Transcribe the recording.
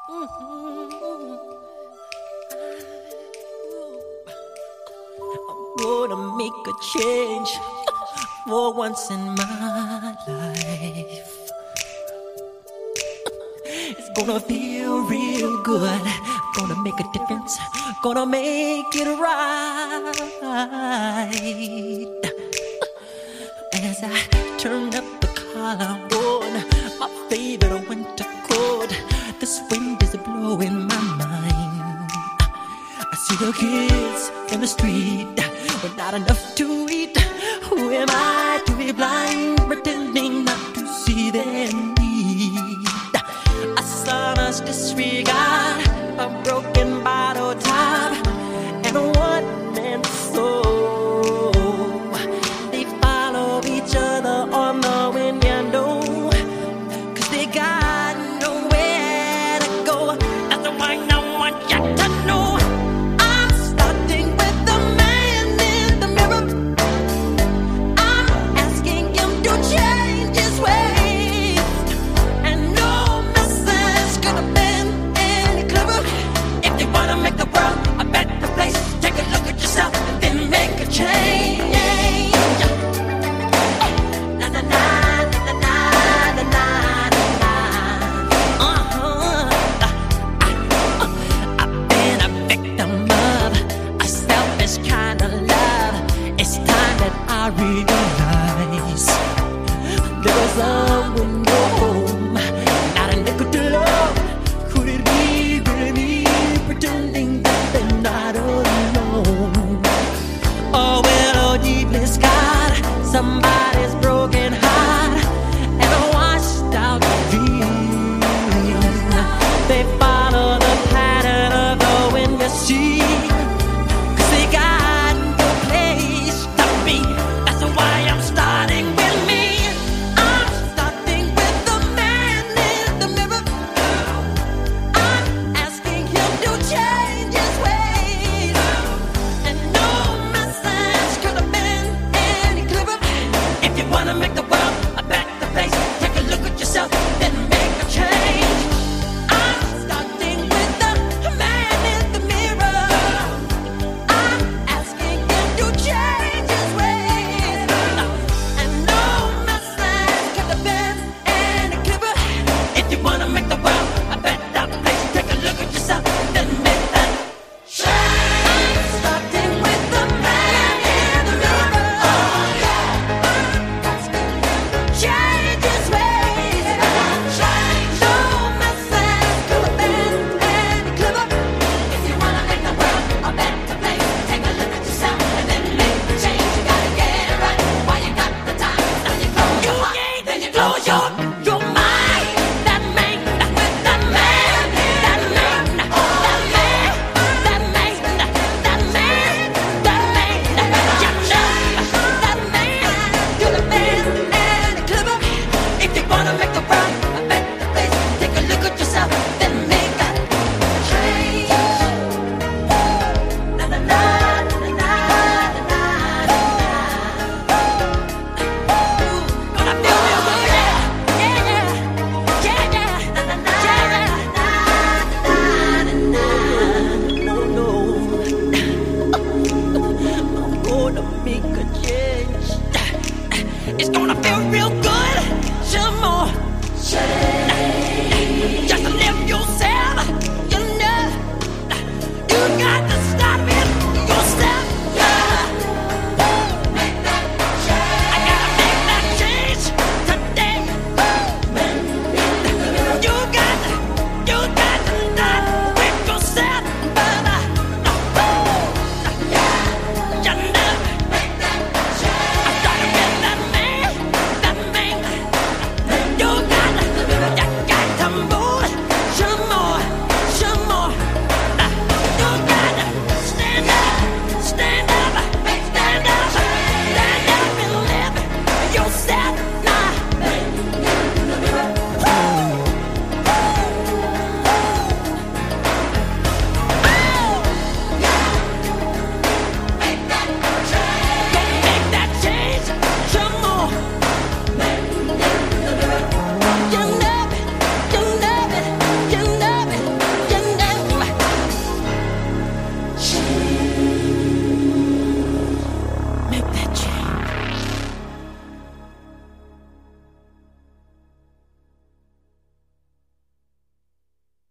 Gonna make a change for once in my life. It's gonna feel real good. Gonna make a difference. Gonna make it right. As I turn up the collar on my favorite winter coat, this wind is blowing my mind. I see the kids in the street with not enough to eat. Who am I to be blind, pretending not to see their need? A son's disregard, a broken bottle top, and a one-man soul. They follow each other on the window, 'cause they got nowhere to go. That's why I want you to know. I'm starting with the man in the mirror. I'm asking him to change his ways, and no message could have been any clearer. If you wanna make the world a better place, take a look at yourself, then make a change. Na na na na na na na na. I've been a victim of a selfish kind of love. It's time that I realize there was someone home, not a nickel to love. Could it be really me pretending that they're not alone? Oh well, oh deep God, somebody